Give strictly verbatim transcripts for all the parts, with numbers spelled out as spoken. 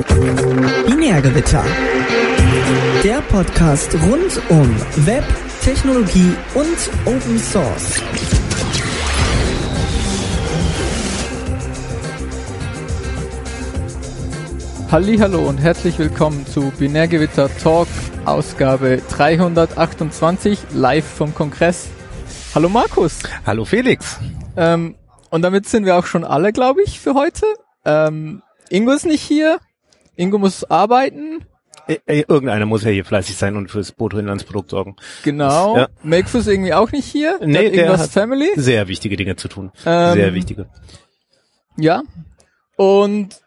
Binärgewitter. Der Podcast rund um Web, Technologie und Open Source. Hallihallo und herzlich willkommen zu Binärgewitter Talk, Ausgabe dreihundertachtundzwanzig, live vom Kongress. Hallo Markus. Hallo Felix. Ähm, und damit sind wir auch schon alle, glaube ich, für heute. Ähm, Ingo ist nicht hier. Ingo muss arbeiten. Äh, irgendeiner muss ja hier fleißig sein und fürs Bruttoinlandsprodukt sorgen. Genau. Das, ja. Makefus ist irgendwie auch nicht hier. Nee, der, der hat hat Family. Sehr wichtige Dinge zu tun. Ähm, sehr wichtige. Ja. Und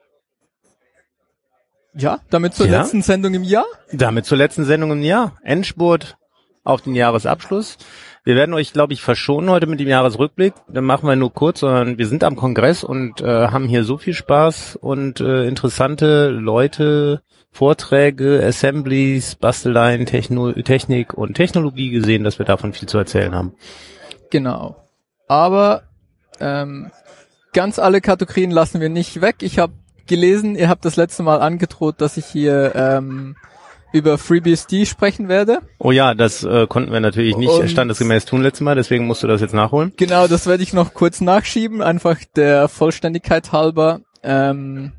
ja, damit zur ja. letzten Sendung im Jahr. Damit zur letzten Sendung im Jahr. Endspurt auf den Jahresabschluss. Wir werden euch, glaube ich, verschonen heute mit dem Jahresrückblick. Dann machen wir nur kurz, sondern wir sind am Kongress und äh, haben hier so viel Spaß und äh, interessante Leute, Vorträge, Assemblies, Basteleien, Techno- Technik und Technologie gesehen, dass wir davon viel zu erzählen haben. Genau. Aber ähm, ganz alle Kategorien lassen wir nicht weg. Ich habe gelesen, ihr habt das letzte Mal angedroht, dass ich hier ähm, über FreeBSD sprechen werde. Oh ja, das äh, konnten wir natürlich nicht Und standesgemäß tun letztes Mal, deswegen musst du das jetzt nachholen. Genau, das werde ich noch kurz nachschieben, einfach der Vollständigkeit halber. Ähm,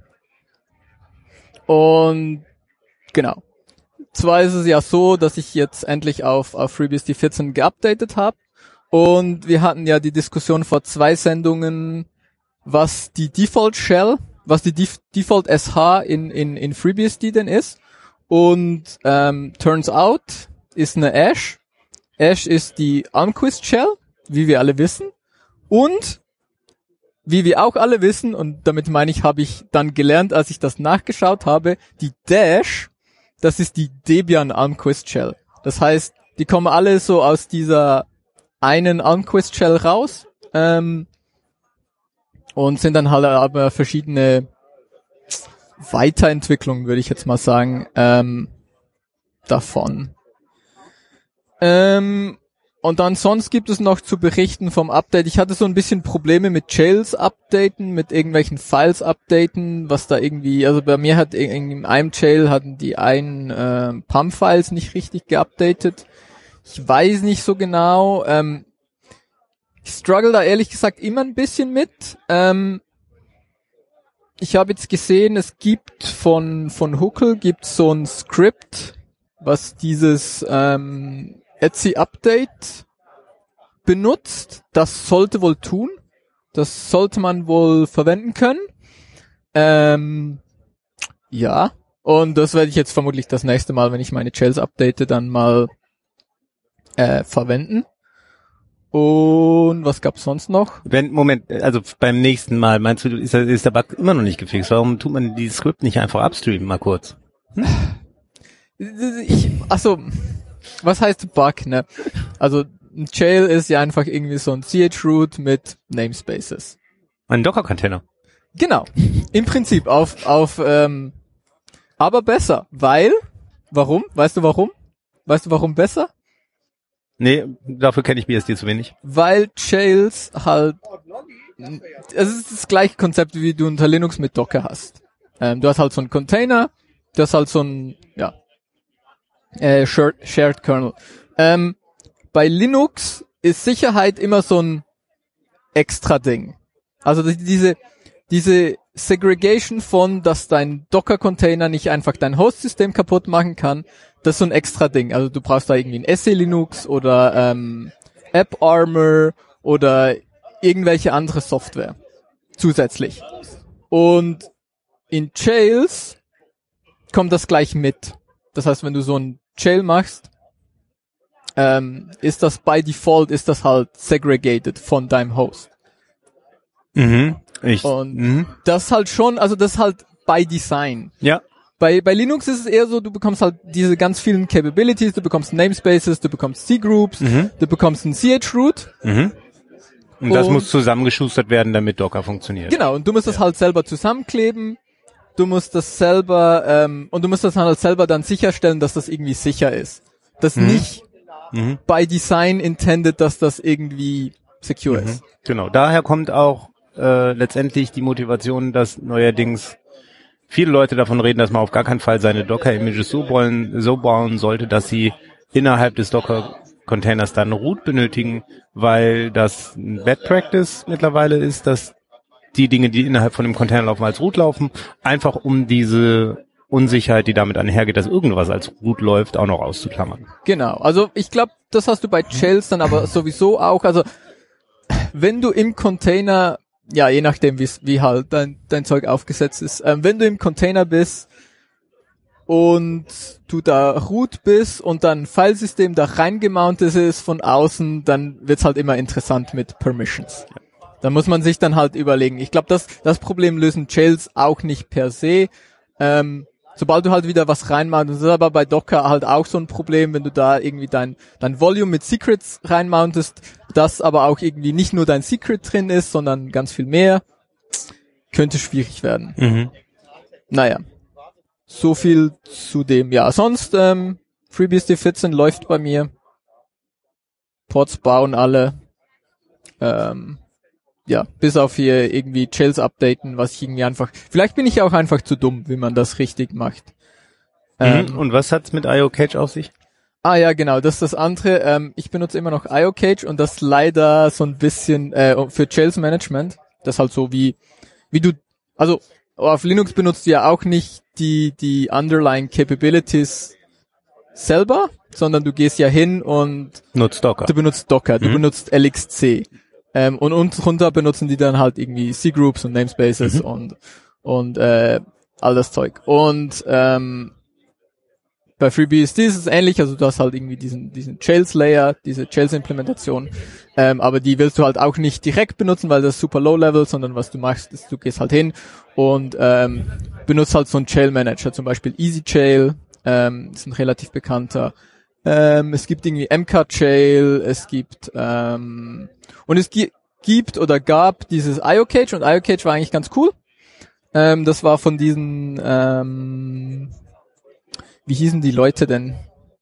und genau. Zwar ist es ja so, dass ich jetzt endlich auf, auf FreeBSD vierzehn geupdatet habe. Und wir hatten ja die Diskussion vor zwei Sendungen, was die Default Shell, was die Def- Default S H in, in, in FreeBSD denn ist. Und ähm, turns out ist eine Ash. Ash ist die Almquist Shell, wie wir alle wissen. Und wie wir auch alle wissen, und damit meine ich, habe ich dann gelernt, als ich das nachgeschaut habe, die Dash, das ist die Debian Almquist Shell. Das heißt, die kommen alle so aus dieser einen Almquist Shell raus ähm, und sind dann halt aber verschiedene Weiterentwicklung, würde ich jetzt mal sagen, ähm, davon. Ähm, und dann sonst gibt es noch zu berichten vom Update. Ich hatte so ein bisschen Probleme mit Jails updaten, mit irgendwelchen Files updaten, was da irgendwie, also bei mir hat in einem Jail hatten die einen äh, P A M-Files nicht richtig geupdatet. Ich weiß nicht so genau. Ähm, ich struggle da ehrlich gesagt immer ein bisschen mit. Ähm, Ich habe jetzt gesehen, es gibt von von Huckel gibt so ein Skript, was dieses ähm, Etsy-Update benutzt. Das sollte wohl tun. Das sollte man wohl verwenden können. Ähm, ja, und das werde ich jetzt vermutlich das nächste Mal, wenn ich meine Jails update, dann mal äh, verwenden. Und was gab's sonst noch? Wenn, Moment, also beim nächsten Mal, meinst du, ist der, ist der Bug immer noch nicht gefixt? Warum tut man die Skript nicht einfach upstreamen, mal kurz? Hm? Ich, achso, was heißt Bug, ne? Also, ein Jail ist ja einfach irgendwie so ein chroot mit Namespaces. Ein Docker-Container. Genau. Im Prinzip auf, auf, ähm, aber besser, weil, warum? Weißt du warum? Weißt du warum besser? Nee, dafür kenne ich B S D zu wenig. Weil Jails halt, es ist das gleiche Konzept, wie du unter Linux mit Docker hast. Ähm, du hast halt so einen Container, du hast halt so ein, ja, äh, shared, shared Kernel. Ähm, bei Linux ist Sicherheit immer so ein extra Ding. Also diese, diese Segregation von, dass dein Docker-Container nicht einfach dein Host-System kaputt machen kann, das ist so ein extra Ding. Also du brauchst da irgendwie ein S E Linux oder ähm, AppArmor oder irgendwelche andere Software zusätzlich. Und in Jails kommt das gleich mit. Das heißt, wenn du so ein Jail machst, ähm, ist das by default, ist das halt segregated von deinem Host. Mhm. Ich, Und mhm. das halt schon, also das halt by design. Ja. Bei, bei Linux ist es eher so, du bekommst halt diese ganz vielen Capabilities, du bekommst Namespaces, du bekommst C-Groups, Mhm. du bekommst ein chroot. Mhm. Und das Und- muss zusammengeschustert werden, damit Docker funktioniert. Genau, und du musst das halt selber zusammenkleben, du musst das selber, ähm, und du musst das halt selber dann sicherstellen, dass das irgendwie sicher ist. Das Mhm. nicht Mhm. by design intended, dass das irgendwie secure Mhm. ist. Genau, daher kommt auch äh, letztendlich die Motivation, dass neuerdings viele Leute davon reden, dass man auf gar keinen Fall seine Docker-Images so bauen, so bauen sollte, dass sie innerhalb des Docker-Containers dann Root benötigen, weil das ein Bad Practice mittlerweile ist, dass die Dinge, die innerhalb von dem Container laufen, als Root laufen, einfach um diese Unsicherheit, die damit einhergeht, dass irgendwas als Root läuft, auch noch auszuklammern. Genau, also ich glaube, das hast du bei Shells dann aber sowieso auch, also wenn du im Container, ja, je nachdem, wie wie halt dein, dein Zeug aufgesetzt ist, ähm, wenn du im Container bist und du da root bist und dann ein Filesystem da reingemountet ist von außen, dann wird's halt immer interessant mit Permissions. Da muss man sich dann halt überlegen. Ich glaube, das das Problem lösen Shells auch nicht per se. Ähm, sobald du halt wieder was reinmountest, das ist aber bei Docker halt auch so ein Problem, wenn du da irgendwie dein dein Volume mit Secrets reinmountest, das aber auch irgendwie nicht nur dein Secret drin ist, sondern ganz viel mehr, könnte schwierig werden. Mhm. Naja, so viel zu dem. Ja, sonst ähm, FreeBSD vierzehn läuft bei mir. Pods bauen alle. Ähm, ja, bis auf hier irgendwie Shells updaten, was ich irgendwie einfach... Vielleicht bin ich ja auch einfach zu dumm, wie man das richtig macht. Ähm, Ähm, und was hat's mit I O Cage auf sich? Ah ja, genau, das ist das andere. Ähm, ich benutze immer noch I O Cage und das leider so ein bisschen äh, für Shells Management. Das halt so wie wie du, also auf Linux benutzt du ja auch nicht die die underlying Capabilities selber, sondern du gehst ja hin und Nutzt Docker. du benutzt Docker, du Mhm. benutzt L X C. Ähm, und unten drunter benutzen die dann halt irgendwie C-Groups und Namespaces Mhm. und und äh, all das Zeug. Und ähm, bei FreeBSD ist es ähnlich, also du hast halt irgendwie diesen diesen Shells-Layer, diese Shells-Implementation, ähm, aber die willst du halt auch nicht direkt benutzen, weil das ist super low-level, sondern was du machst, ist, du gehst halt hin und ähm, benutzt halt so einen Shell-Manager, zum Beispiel EasyShell, ähm, ist ein relativ bekannter. Ähm, es gibt irgendwie M K Shell, es gibt ähm, und es gi- gibt oder gab dieses I O Cage und I O Cage war eigentlich ganz cool. Ähm, das war von diesen ähm, wie hießen die Leute denn,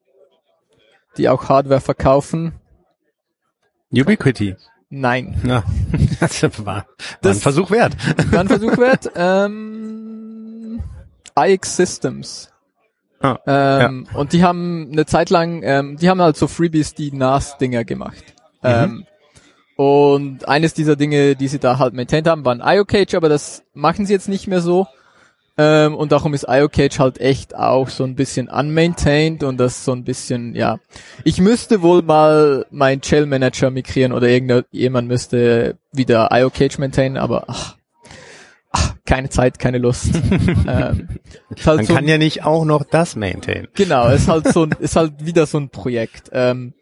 die auch Hardware verkaufen? Ubiquity. Nein. Ja, das war, war Das- ein Versuch wert. Dann Versuch wert. Ähm, I X Systems. Ah, Ähm, Und die haben eine Zeit lang, ähm, die haben halt so FreeBSD N A S-Dinger gemacht. Mhm. Ähm, und eines dieser Dinge, die sie da halt maintained haben, waren I O Cage, aber das machen sie jetzt nicht mehr so. Ähm, und darum ist I O Cage halt echt auch so ein bisschen unmaintained und das so ein bisschen, ja. Ich müsste wohl mal meinen Shell Manager migrieren oder irgendjemand müsste wieder I O Cage maintainen, aber ach, ach keine Zeit, keine Lust. ähm, ist halt Man so kann ein, ja nicht auch noch das maintainen. Genau, ist halt so ein, ist halt wieder so ein Projekt. Ähm,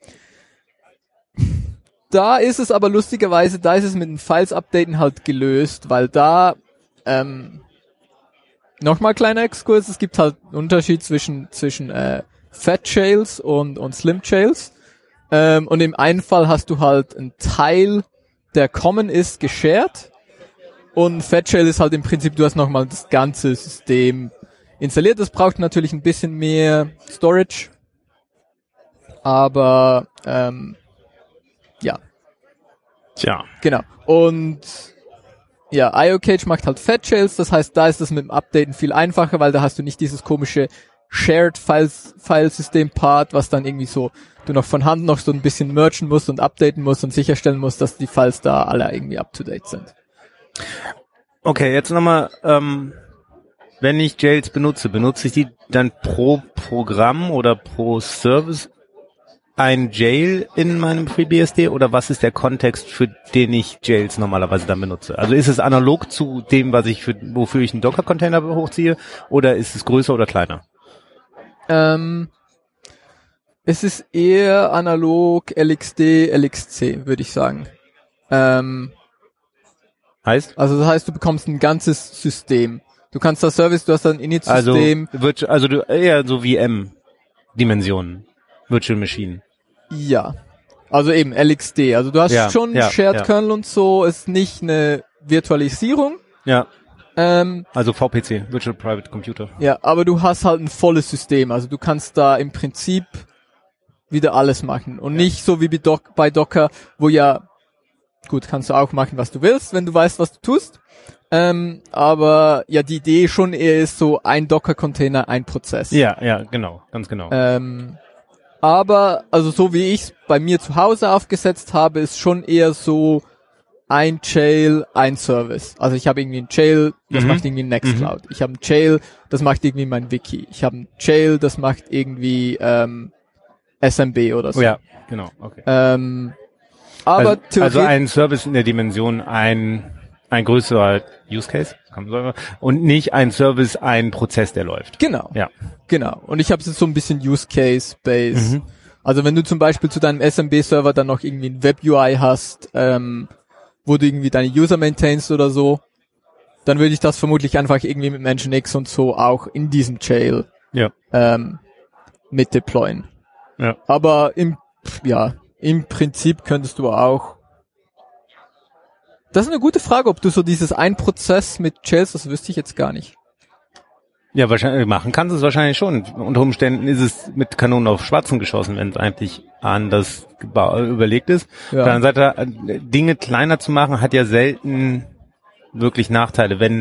da ist es aber lustigerweise, da ist es mit den Files-Updaten halt gelöst, weil da, ähm, nochmal kleiner Exkurs, es gibt halt einen Unterschied zwischen zwischen äh, Fat Shells und und Slim Shells. Ähm, und im einen Fall hast du halt einen Teil, der common ist, geshared. Und Fat Shell ist halt im Prinzip, du hast nochmal das ganze System installiert. Das braucht natürlich ein bisschen mehr Storage. Aber ähm, ja, Tja. genau. Und ja, I O Cage macht halt Fat Shells, das heißt, da ist das mit dem Updaten viel einfacher, weil da hast du nicht dieses komische Shared Files, Filesystem Part, was dann irgendwie so, du noch von Hand noch so ein bisschen mergen musst und updaten musst und sicherstellen musst, dass die Files da alle irgendwie up to date sind. Okay, jetzt nochmal, ähm, wenn ich Jails benutze, benutze ich die dann pro Programm oder pro Service ein Jail in meinem FreeBSD oder was ist der Kontext, für den ich Jails normalerweise dann benutze? Also ist es analog zu dem, was ich für, wofür ich einen Docker-Container hochziehe, oder ist es größer oder kleiner? Ähm, es ist eher analog L X D, L X C, würde ich sagen. Ähm, Heißt? also das heißt, du bekommst ein ganzes System. Du kannst das Service, du hast ein Also, Init-System. virtu- also du, eher so wie M-Dimensionen. Virtual Machine. Ja. Also eben L X D. Also du hast Ja, schon ja, Shared ja. Kernel und so, ist nicht eine Virtualisierung. Ja, Ähm, also V P C, Virtual Private Computer. ja, aber du hast halt ein volles System. Also du kannst da im Prinzip wieder alles machen. Und nicht so wie bei, Doc- bei Docker, wo ja gut, kannst du auch machen, was du willst, wenn du weißt, was du tust. Ähm, aber ja, die Idee schon eher ist so ein Docker-Container, ein Prozess. Ja, ja, genau, ganz genau. Ähm, aber, also so wie ich es bei mir zu Hause aufgesetzt habe, ist schon eher so ein Jail, ein Service. Also ich habe irgendwie ein Jail, das Mhm. macht irgendwie Nextcloud. Mhm. Ich habe ein Jail, das macht irgendwie mein Wiki. Ich habe ein Jail, das macht irgendwie ähm, S M B oder so. Oh ja, genau, okay. Ähm, aber also, theoretisch, also ein Service in der Dimension ein ein größerer Use Case kann man sagen, und nicht ein Service, ein Prozess, der läuft. Genau. Ja. Genau. Und ich habe es jetzt so ein bisschen Use Case Based. Mhm. Also wenn du zum Beispiel zu deinem S M B-Server dann noch irgendwie ein Web-U I hast, ähm, wo du irgendwie deine User maintainst oder so, dann würde ich das vermutlich einfach irgendwie mit Nginx und so auch in diesem Jail Ja. ähm, mit deployen. Ja. Aber im, ja, im Prinzip könntest du auch. Das ist eine gute Frage, ob du so dieses ein Prozess mit Jails, das wüsste ich jetzt gar nicht. Ja, wahrscheinlich machen kannst du es wahrscheinlich schon. Unter Umständen ist es mit Kanonen auf Schwarzen geschossen, wenn es eigentlich anders geba- überlegt ist. Ja. Auf der anderen Seite, Dinge kleiner zu machen, hat ja selten wirklich Nachteile, wenn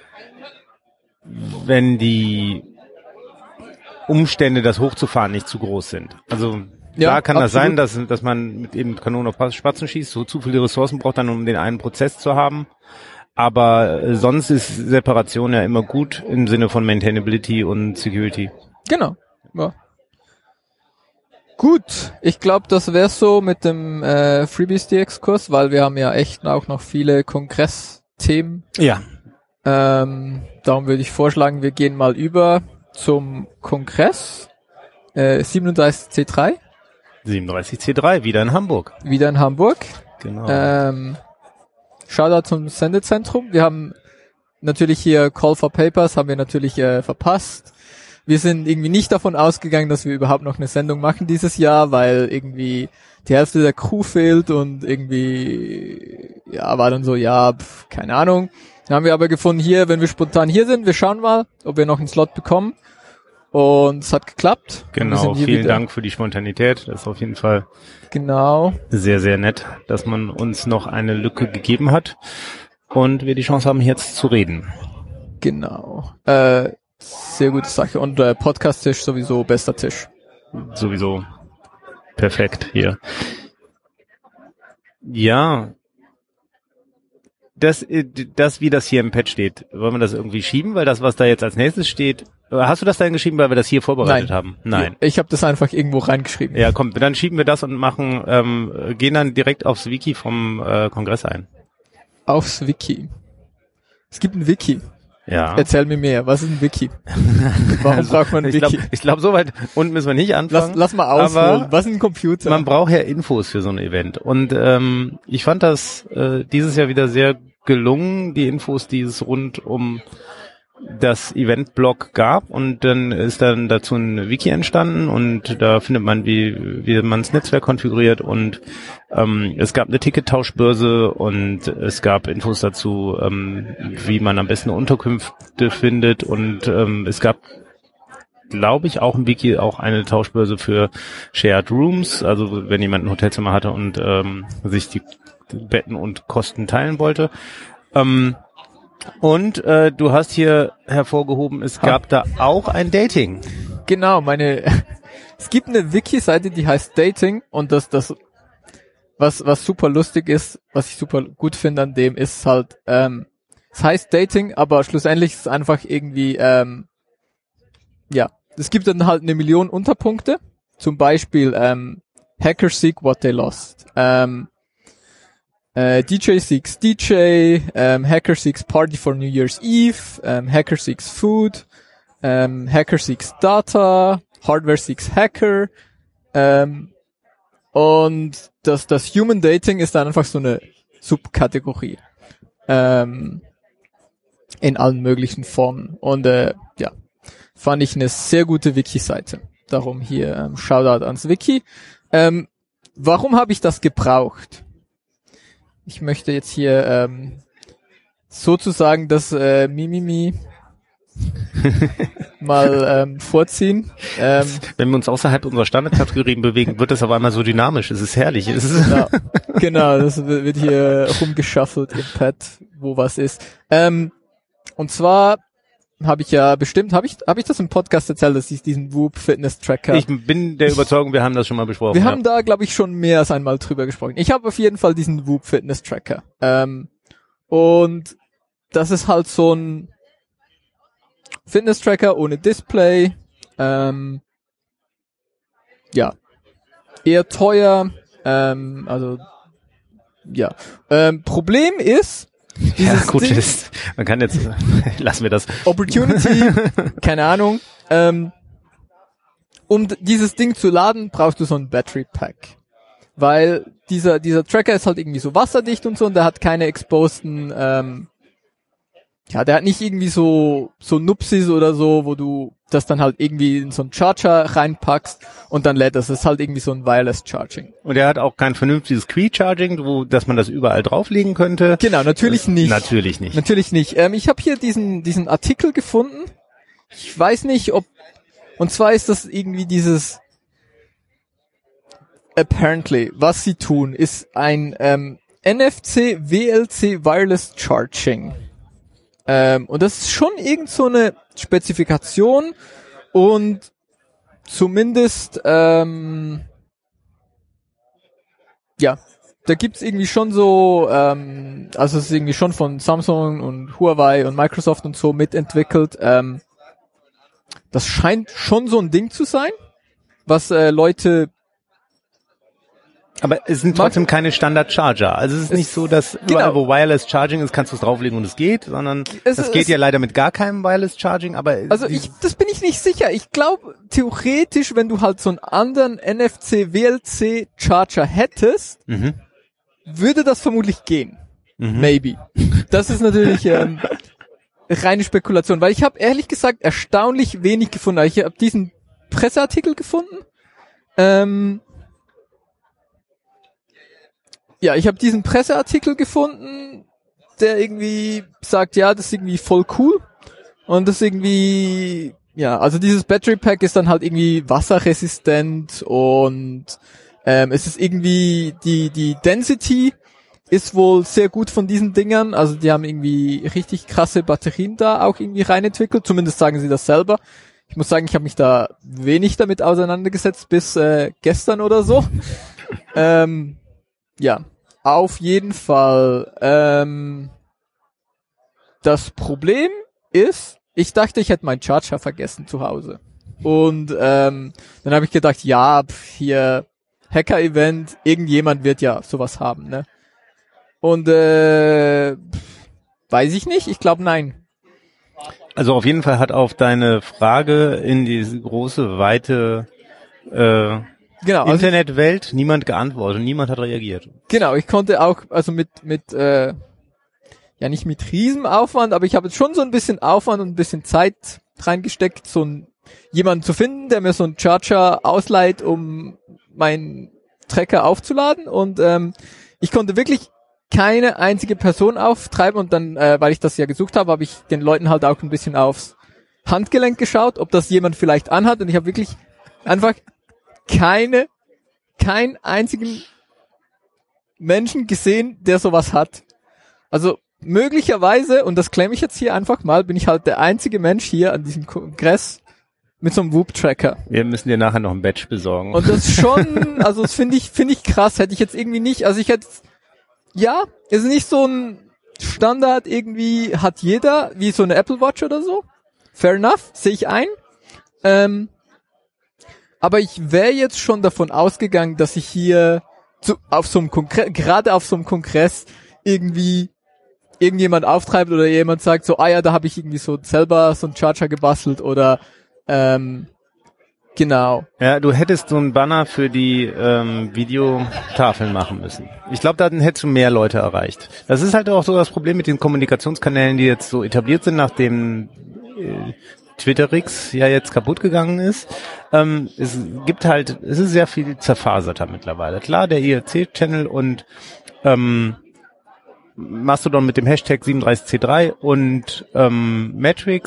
wenn die Umstände, das hochzufahren, nicht zu groß sind. Also Ja, klar kann absolut. das sein, dass dass man mit eben Kanonen auf Spatzen schießt, so zu viele Ressourcen braucht dann, um den einen Prozess zu haben. Aber äh, sonst ist Separation ja immer gut im Sinne von Maintainability und Security. Genau. Ja. Gut, ich glaube, das wäre so mit dem äh, FreeBSD-Exkurs, weil wir haben ja echt auch noch viele Kongressthemen. Ja. Ähm, darum würde ich vorschlagen, wir gehen mal über zum Kongress äh, siebenunddreißig C drei. siebenunddreißig C drei, wieder in Hamburg. Wieder in Hamburg. Genau. Ähm, Shoutout zum Sendezentrum. Wir haben natürlich hier Call for Papers, haben wir natürlich äh, verpasst. Wir sind irgendwie nicht davon ausgegangen, dass wir überhaupt noch eine Sendung machen dieses Jahr, weil irgendwie die Hälfte der Crew fehlt und irgendwie, ja, war dann so, ja, pf, keine Ahnung. Dann haben wir aber gefunden, hier, wenn wir spontan hier sind, wir schauen mal, ob wir noch einen Slot bekommen. Und es hat geklappt. Genau, vielen wieder. Dank für die Spontanität. Das ist auf jeden Fall Genau. sehr, sehr nett, dass man uns noch eine Lücke gegeben hat und wir die Chance haben, jetzt zu reden. Genau. Äh, sehr gute Sache. Und äh, Podcast-Tisch sowieso bester Tisch. Sowieso perfekt hier. Ja, das, das, wie das hier im Pad steht, wollen wir das irgendwie schieben, weil das, was da jetzt als nächstes steht, hast du das dann geschrieben, weil wir das hier vorbereitet Nein. haben? Nein. Ich habe das einfach irgendwo reingeschrieben. Ja, komm, dann schieben wir das und machen, ähm, gehen dann direkt aufs Wiki vom äh, Kongress ein. Aufs Wiki. Es gibt ein Wiki. Ja. Erzähl mir mehr. Was ist ein Wiki? Warum Also, braucht man ein ich Wiki? glaube, ich glaub, so weit unten müssen wir nicht anfangen. Lass, lass mal ausholen. Aber was ist ein Computer? man braucht ja Infos für so ein Event. Und ähm, ich fand das äh, dieses Jahr wieder sehr gelungen, die Infos, die es rund um das Event-Blog gab. Und dann ist dann dazu ein Wiki entstanden und da findet man, wie wie man das Netzwerk konfiguriert. Und ähm, es gab eine Tickettauschbörse und es gab Infos dazu, ähm, wie man am besten Unterkünfte findet. Und ähm, es gab, glaube ich, auch im Wiki auch eine Tauschbörse für Shared Rooms, also wenn jemand ein Hotelzimmer hatte und ähm, sich die Betten und Kosten teilen wollte. Ähm, und äh, du hast hier hervorgehoben, es gab da auch ein Dating. Genau, meine, es gibt eine Wiki-Seite, die heißt Dating und das, das, was, was super lustig ist, was ich super gut finde an dem, ist halt, ähm, es heißt Dating, aber schlussendlich ist es einfach irgendwie, ähm, ja, es gibt dann halt eine Million Unterpunkte, zum Beispiel, ähm, Hacker seek what they lost, ähm, äh, D J seeks D J, ähm, Hacker seeks Party for New Year's Eve, ähm, Hacker seeks Food, ähm, Hacker seeks Data, Hardware seeks Hacker, ähm, und das, das Human Dating ist dann einfach so eine Subkategorie, ähm, in allen möglichen Formen. Und, äh, ja, fand ich eine sehr gute Wiki-Seite. Darum hier, ähm, Shoutout ans Wiki. Ähm, warum habe ich das gebraucht? Ich möchte jetzt hier ähm, sozusagen das äh, Mimimi mal ähm, vorziehen. Ähm, Wenn wir uns außerhalb unserer Standardkategorien bewegen, wird das auf einmal so dynamisch. Es ist herrlich. Es ist genau, genau, das wird hier rumgeschaffelt im Pad, wo was ist. Ähm, und zwar habe ich ja bestimmt, habe ich habe ich das im Podcast erzählt, dass ich diesen Whoop Fitness Tracker. Ich bin der Überzeugung, wir haben das schon mal besprochen. Wir ja. haben da, glaube ich, schon mehr als einmal drüber gesprochen. Ich habe auf jeden Fall diesen Whoop Fitness Tracker. Ähm, und das ist halt so ein Fitness Tracker ohne Display. Ähm, ja, eher teuer. Ähm, also ja. Ähm, Problem ist, ja gut, Ding, ist, man kann jetzt, lassen wir das. Opportunity, keine Ahnung. Ähm, um d- dieses Ding zu laden, brauchst du so ein Battery Pack. Weil dieser dieser Tracker ist halt irgendwie so wasserdicht und so und der hat keine exposten, ähm, ja, der hat nicht irgendwie so so Nupsis oder so, wo du das dann halt irgendwie in so einen Charger reinpackst und dann lädt das. Das ist halt irgendwie so ein Wireless Charging. Und er hat auch kein vernünftiges Qi-Charging, wo, dass man das überall drauflegen könnte. Genau, natürlich nicht. Natürlich nicht. Natürlich nicht. Ähm, ich habe hier diesen diesen Artikel gefunden. Ich weiß nicht, ob, und zwar ist das irgendwie dieses apparently, was sie tun, ist ein ähm, N F C W L C Wireless Charging. Ähm, und das ist schon irgend so eine Spezifikation und zumindest, ähm, ja, da gibt's irgendwie schon so, ähm, also es ist irgendwie schon von Samsung und Huawei und Microsoft und so mitentwickelt. Ähm, das scheint schon so ein Ding zu sein, was äh, Leute... Aber es sind trotzdem keine Standard-Charger. Also es ist Es- nicht so, dass genau. überall, wo Wireless Charging ist, kannst du es drauflegen und es geht, sondern Es- das geht es- ja leider mit gar keinem Wireless Charging, aber Also die- ich, das bin ich nicht sicher. Ich glaube, theoretisch, wenn du halt so einen anderen N F C W L C Charger hättest, mhm. würde das vermutlich gehen. Mhm. Maybe. Das ist natürlich ähm, reine Spekulation, weil ich habe ehrlich gesagt erstaunlich wenig gefunden. Ich habe diesen Presseartikel gefunden. Ähm, ja, ich habe diesen Presseartikel gefunden, der irgendwie sagt, ja, das ist irgendwie voll cool. Und das irgendwie, ja, also dieses Battery Pack ist dann halt irgendwie wasserresistent und ähm, es ist irgendwie, die die Density ist wohl sehr gut von diesen Dingern. Also die haben irgendwie richtig krasse Batterien da auch irgendwie reinentwickelt. Zumindest sagen sie das selber. Ich muss sagen, ich habe mich da wenig damit auseinandergesetzt bis äh, gestern oder so. ähm, ja, auf jeden Fall. Ähm, das Problem ist, ich dachte, ich hätte meinen Charger vergessen zu Hause. Und ähm, dann habe ich gedacht, ja, pf, hier Hacker-Event, irgendjemand wird ja sowas haben, ne? Und äh, pf, weiß ich nicht, ich glaube nein. Also auf jeden Fall hat auf deine Frage in diese große, weite äh, Genau, also Internetwelt niemand geantwortet, niemand hat reagiert. Genau, ich konnte auch, also mit, mit, äh, ja nicht mit Riesenaufwand, aber ich habe jetzt schon so ein bisschen Aufwand und ein bisschen Zeit reingesteckt, so ein, jemanden zu finden, der mir so einen Charger ausleiht, um meinen Trecker aufzuladen und ähm, ich konnte wirklich keine einzige Person auftreiben und dann, äh, weil ich das ja gesucht habe, habe ich den Leuten halt auch ein bisschen aufs Handgelenk geschaut, ob das jemand vielleicht anhat und ich habe wirklich einfach keine, keinen einzigen Menschen gesehen, der sowas hat. Also möglicherweise, und das claim ich jetzt hier einfach mal, bin ich halt der einzige Mensch hier an diesem Kongress mit so einem Whoop-Tracker. Wir müssen dir nachher noch ein Badge besorgen. Und das schon, also das finde ich, finde ich krass, hätte ich jetzt irgendwie nicht, also ich hätte, ja, ist nicht so ein Standard irgendwie, hat jeder, wie so eine Apple Watch oder so. Fair enough, sehe ich ein. Ähm, aber ich wäre jetzt schon davon ausgegangen, dass ich hier zu, auf so einem Kongress, gerade auf so einem Kongress irgendwie irgendjemand auftreibt oder jemand sagt so, ah ja, da habe ich irgendwie so selber so einen Charger gebastelt oder ähm, genau. Ja, du hättest so einen Banner für die ähm, Videotafeln machen müssen. Ich glaube, dann hättest du mehr Leute erreicht. Das ist halt auch so das Problem mit den Kommunikationskanälen, die jetzt so etabliert sind, nachdem äh, Twitterix ja jetzt kaputt gegangen ist. Ähm, es gibt halt, es ist sehr viel zerfaserter mittlerweile. Klar, der I R C-Channel und ähm, Mastodon mit dem Hashtag siebenunddreißig C drei und ähm, Matrix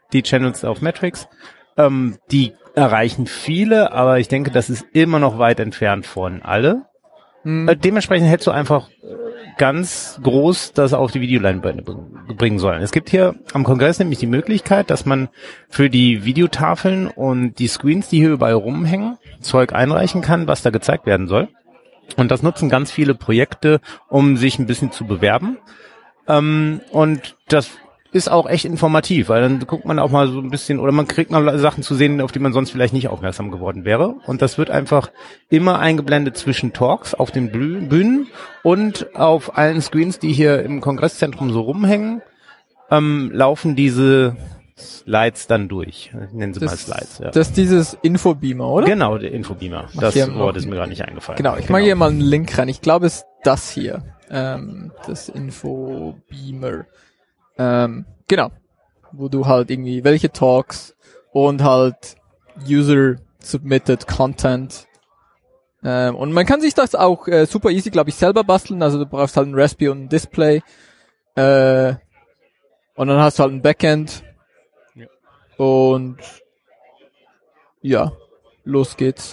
die Channels auf Matrix. Ähm, die erreichen viele, aber ich denke, das ist immer noch weit entfernt von alle. Hm. Äh, dementsprechend hättest du einfach ganz groß das auf die Videoleinwände bringen sollen. Es gibt hier am Kongress nämlich die Möglichkeit, dass man für die Videotafeln und die Screens, die hier überall rumhängen, Zeug einreichen kann, was da gezeigt werden soll. Und das nutzen ganz viele Projekte, um sich ein bisschen zu bewerben. Ähm, und das ist auch echt informativ, weil dann guckt man auch mal so ein bisschen, oder man kriegt mal Sachen zu sehen, auf die man sonst vielleicht nicht aufmerksam geworden wäre. Und das wird einfach immer eingeblendet zwischen Talks auf den Bühnen und auf allen Screens, die hier im Kongresszentrum so rumhängen, ähm, laufen diese Slides dann durch. Ich nenne sie das, mal Slides. Ja. Das ist dieses Infobeamer, oder? Genau, der Infobeamer. Mach das Wort ist mir gerade nicht eingefallen. Genau, ich genau. mache hier mal einen Link rein. Ich glaube, es ist das hier. Ähm, das Infobeamer. Ähm, genau, wo du halt irgendwie welche Talks und halt User-Submitted Content ähm, und man kann sich das auch äh, super easy, glaube ich, selber basteln, also du brauchst halt ein Raspberry und ein Display äh, und dann hast du halt ein Backend ja. und ja, los geht's.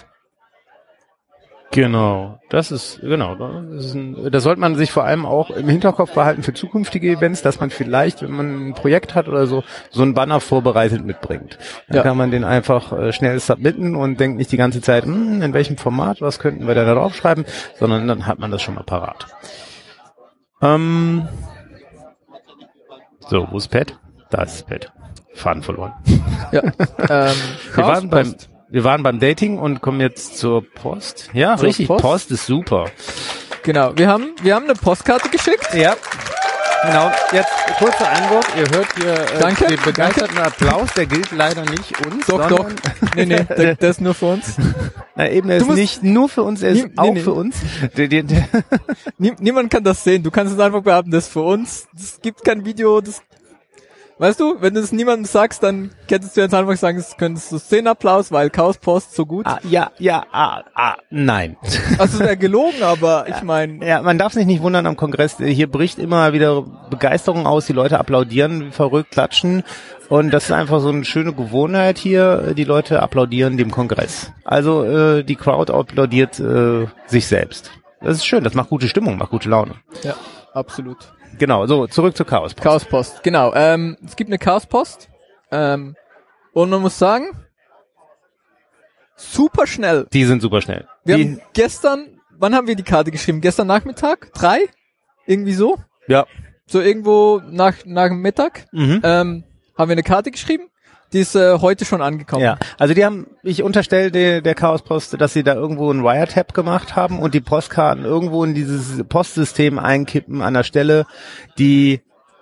Genau, das ist, genau, das ist ein, das sollte man sich vor allem auch im Hinterkopf behalten für zukünftige Events, dass man vielleicht, wenn man ein Projekt hat oder so, so einen Banner vorbereitet mitbringt. Dann ja. kann man den einfach äh, schnell submitten und denkt nicht die ganze Zeit, hm, in welchem Format, was könnten wir da draufschreiben, sondern dann hat man das schon mal parat. Ähm, so, wo ist Pat? Da ist Pat. Faden verloren. Ja, ähm, wir waren beim Wir waren beim Dating und kommen jetzt zur Post. Ja, zur richtig, Post. Post ist super. Genau, wir haben wir haben eine Postkarte geschickt. Ja, genau. Jetzt kurzer Einwurf. Ihr hört hier äh, danke, den begeisterten danke. Applaus. Der gilt leider nicht uns. Doch, doch. Nee, nee, der, der ist nur für uns. Na eben, er ist nicht nur für uns, er ist nie, auch nee, für nee. uns. Der, der, der Nie, niemand kann das sehen. Du kannst es einfach behaupten, das ist für uns. Es gibt kein Video, das weißt du, wenn du es niemandem sagst, dann könntest du jetzt einfach sagen, es könntest du Szenenapplaus, weil Chaos Post so gut. Ah, ja, ja, ah, ah, nein. Also wäre gelogen, aber ich meine. Ja, man darf sich nicht wundern am Kongress. Hier bricht immer wieder Begeisterung aus. Die Leute applaudieren wie verrückt, klatschen. Und das ist einfach so eine schöne Gewohnheit hier. Die Leute applaudieren dem Kongress. Also äh, die Crowd applaudiert äh, sich selbst. Das ist schön. Das macht gute Stimmung, macht gute Laune. Ja, absolut. Genau, so, zurück zur Chaos Post. Chaos Post, genau. Ähm, es gibt eine Chaos Post. Ähm, und man muss sagen, super schnell. Die sind super schnell. Wir die haben gestern, wann haben wir die Karte geschrieben? Gestern Nachmittag? Drei? Irgendwie so? Ja. So irgendwo nach, nach dem Mittag, mhm. ähm, haben wir eine Karte geschrieben. Die ist äh, heute schon angekommen. Ja, also die haben, ich unterstelle der, der Chaos Post, dass sie da irgendwo einen Wiretap gemacht haben und die Postkarten irgendwo in dieses Postsystem einkippen an der Stelle, die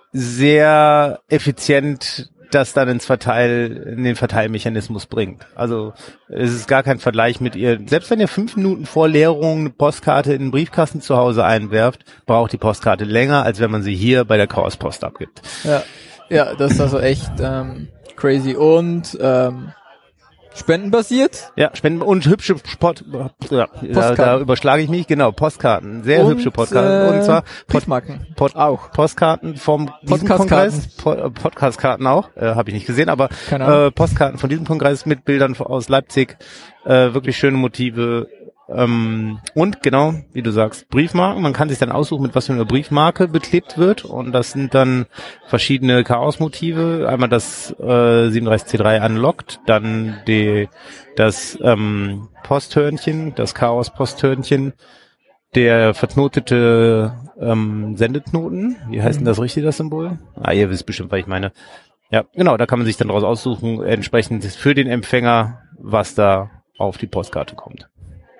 sehr effizient das dann ins Verteil, in den Verteilmechanismus bringt. Also es ist gar kein Vergleich mit ihr. Selbst wenn ihr fünf Minuten vor Leerung eine Postkarte in den Briefkasten zu Hause einwerft, braucht die Postkarte länger, als wenn man sie hier bei der Chaos Post abgibt. Ja, ja, das ist also echt ähm crazy und ähm, spendenbasiert. Ja, Spenden und hübsche Sport, ja, da, da überschlage ich mich, genau, Postkarten, sehr und, hübsche Postkarten äh, und zwar Briefmarken. Pod, auch Postkarten vom diesem Kongress, po, Podcastkarten auch, äh, habe ich nicht gesehen, aber äh, Postkarten von diesem Kongress mit Bildern aus Leipzig, äh, wirklich schöne Motive. Ähm, und genau, wie du sagst, Briefmarken. Man kann sich dann aussuchen, mit was für einer Briefmarke beklebt wird. Und das sind dann verschiedene Chaos-Motive. Einmal das äh, siebenunddreißig C drei Unlocked, dann die, das ähm, Posthörnchen, das Chaos-Posthörnchen, der verknotete ähm, Sendeknoten. Wie heißt denn das richtig, das Symbol? Ah, ihr wisst bestimmt, was ich meine. Ja, genau, da kann man sich dann daraus aussuchen, entsprechend für den Empfänger, was da auf die Postkarte kommt.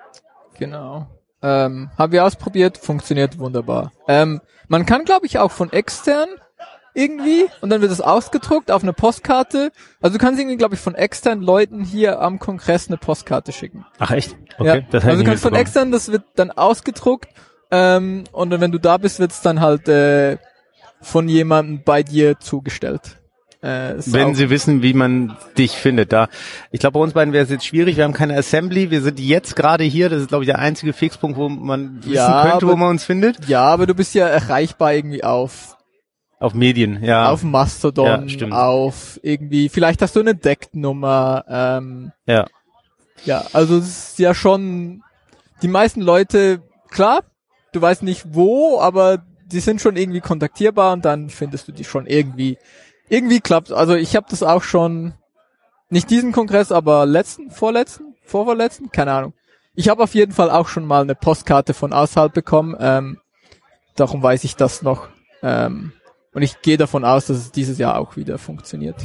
Genau. Ähm, haben wir ausprobiert, funktioniert wunderbar. Ähm, man kann, glaube ich, auch von extern irgendwie, und dann wird es ausgedruckt auf eine Postkarte. Also du kannst irgendwie, glaube ich, von externen Leuten hier am Kongress eine Postkarte schicken. Ach echt? Okay. Ja. Das also du kannst von extern, das wird dann ausgedruckt, ähm, und dann, wenn du da bist, wird es dann halt äh, von jemandem bei dir zugestellt. Äh, Wenn sie wissen, wie man dich findet. Da, ich glaube, bei uns beiden wäre es jetzt schwierig. Wir haben keine Assembly. Wir sind jetzt gerade hier. Das ist, glaube ich, der einzige Fixpunkt, wo man wissen ja, könnte, aber, wo man uns findet. Ja, aber du bist ja erreichbar irgendwie auf Auf Medien, ja. Auf Mastodon, ja, auf irgendwie, vielleicht hast du eine Decknummer. Ähm, ja. Ja, also es ist ja schon, die meisten Leute, klar, du weißt nicht wo, aber die sind schon irgendwie kontaktierbar und dann findest du die schon irgendwie, irgendwie klappt. Also ich habe das auch schon, nicht diesen Kongress, aber letzten, vorletzten, vorvorletzten, keine Ahnung. Ich habe auf jeden Fall auch schon mal eine Postkarte von außerhalb bekommen, ähm, darum weiß ich das noch. Ähm, und ich gehe davon aus, dass es dieses Jahr auch wieder funktioniert.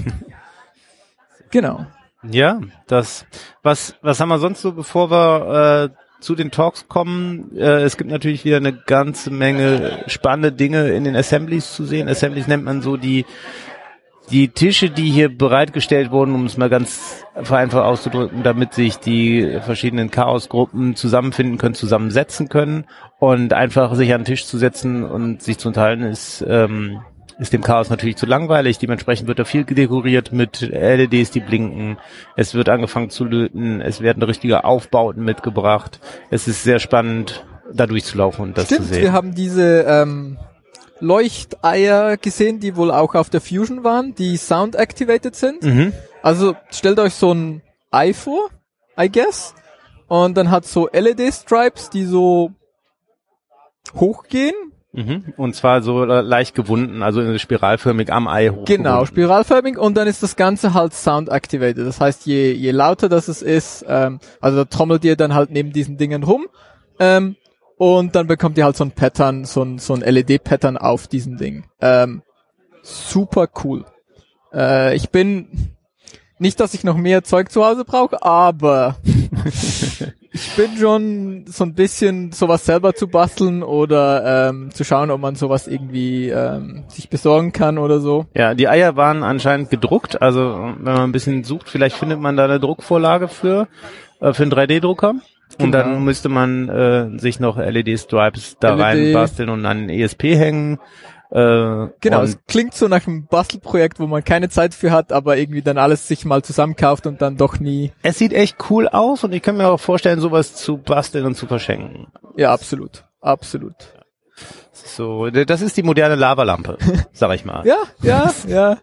Genau. Ja, das, was, was haben wir sonst so, bevor wir äh, zu den Talks kommen? Äh, es gibt natürlich wieder eine ganze Menge spannende Dinge in den Assemblies zu sehen. Assemblies nennt man so die, die Tische, die hier bereitgestellt wurden, um es mal ganz vereinfacht auszudrücken, damit sich die verschiedenen Chaosgruppen zusammenfinden können, zusammensetzen können und einfach sich an den Tisch zu setzen und sich zu unterhalten ist, ähm, ist dem Chaos natürlich zu langweilig. Dementsprechend wird da viel dekoriert mit L E Ds, die blinken. Es wird angefangen zu löten. Es werden richtige Aufbauten mitgebracht. Es ist sehr spannend, da durchzulaufen und das Stimmt, zu sehen. Wir haben diese ähm, Leuchteier gesehen, die wohl auch auf der Fusion waren, die sound-activated sind. Mhm. Also stellt euch so ein Ei vor, I guess. Und dann hat so L E D-Stripes, die so hochgehen. Mhm. Und zwar so leicht gewunden, also spiralförmig am Ei hoch. Genau, spiralförmig, und dann ist das Ganze halt sound-activated. Das heißt, je, je lauter das es ist, ähm, also da trommelt ihr dann halt neben diesen Dingen rum, ähm, und dann bekommt ihr halt so ein Pattern, so ein, so ein L E D-Pattern auf diesem Ding. Ähm, super cool. Äh, ich bin, nicht, dass ich noch mehr Zeug zu Hause brauche, aber ich bin schon so ein bisschen sowas selber zu basteln oder ähm, zu schauen, ob man sowas irgendwie ähm, sich besorgen kann oder so. Ja, die Eier waren anscheinend gedruckt, also wenn man ein bisschen sucht, vielleicht findet man da eine Druckvorlage für, äh, für einen drei D-Drucker. Und Genau. dann müsste man äh, sich noch L E D-Stripes da L E D rein basteln und an den E S P hängen. Äh, Genau, es klingt so nach einem Bastelprojekt, wo man keine Zeit für hat, aber irgendwie dann alles sich mal zusammenkauft und dann doch nie. Es sieht echt cool aus und ich kann mir auch vorstellen, sowas zu basteln und zu verschenken. Ja, absolut, absolut. So, das ist die moderne Lavalampe, sag ich mal. Ja, ja, ja.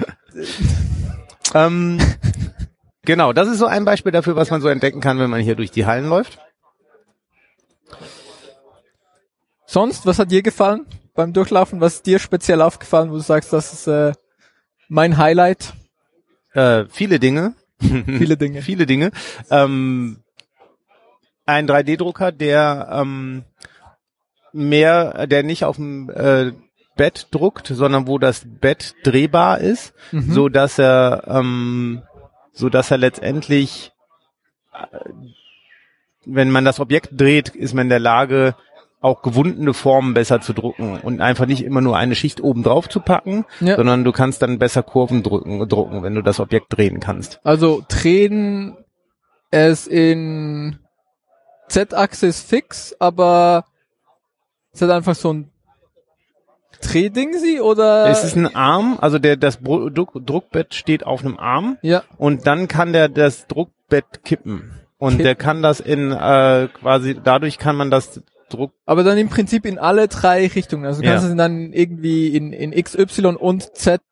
ähm, genau, das ist so ein Beispiel dafür, was man so entdecken kann, wenn man hier durch die Hallen läuft. Sonst, was hat dir gefallen beim Durchlaufen? Was ist dir speziell aufgefallen, wo du sagst, das ist äh, mein Highlight? Äh, viele Dinge. Viele Dinge. viele Dinge. Ähm, ein drei D-Drucker, der ähm, mehr, der nicht auf dem äh, Bett druckt, sondern wo das Bett drehbar ist, Mhm. so dass er, ähm, so dass er letztendlich, äh, wenn man das Objekt dreht, ist man in der Lage, auch gewundene Formen besser zu drucken und einfach nicht immer nur eine Schicht oben drauf zu packen, Ja. sondern du kannst dann besser Kurven drücken, drucken, wenn du das Objekt drehen kannst. Also drehen es in Z-Achse ist fix, aber ist das einfach so ein Drehdingsi oder? Es ist ein Arm, also der das Bro- Druck- Druckbett steht auf einem Arm Ja. und dann kann der das Druckbett kippen und Kippen. der kann das in äh, quasi dadurch kann man das Druck Aber dann im Prinzip in alle drei Richtungen. Also du kannst Ja. es dann irgendwie in, in X, Y und Z.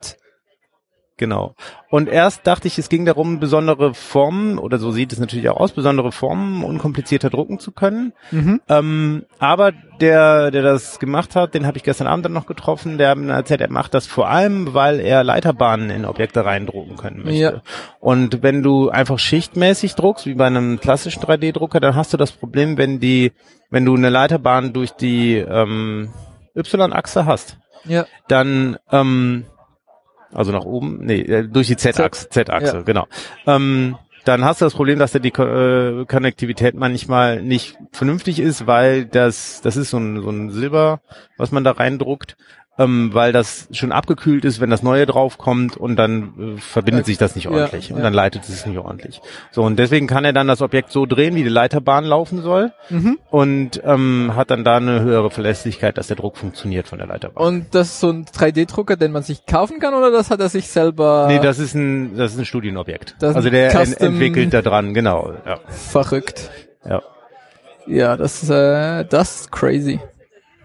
Genau. Und erst dachte ich, es ging darum, besondere Formen, oder so sieht es natürlich auch aus, besondere Formen unkomplizierter drucken zu können. Mhm. Ähm, aber der, der das gemacht hat, den habe ich gestern Abend dann noch getroffen, der hat mir erzählt, er macht das vor allem, weil er Leiterbahnen in Objekte reindrucken können möchte. Ja. Und wenn du einfach schichtmäßig druckst, wie bei einem klassischen drei D-Drucker, dann hast du das Problem, wenn die, wenn du eine Leiterbahn durch die ähm, Y-Achse hast, Ja. dann ähm, also nach oben, nee, äh, durch die Z-Achse, Z-Achse, Ja. genau. Ähm, dann hast du das Problem, dass da die Ko- äh, Konnektivität manchmal nicht vernünftig ist, weil das, das ist so ein, so ein Silber, was man da reindruckt, ähm, weil das schon abgekühlt ist, wenn das Neue draufkommt und dann äh, verbindet sich das nicht Ja, ordentlich und ja. dann leitet es nicht ordentlich. So, und deswegen kann er dann das Objekt so drehen, wie die Leiterbahn laufen soll Mhm. und ähm, hat dann da eine höhere Verlässlichkeit, dass der Druck funktioniert von der Leiterbahn. Und das ist so ein drei D-Drucker, den man sich kaufen kann, oder das hat er sich selber Nee, das ist ein, das ist ein Studienobjekt. Das ist also ein der en Custom- entwickelt da dran, genau. Ja. verrückt? ja. Ja, das, äh, das ist crazy.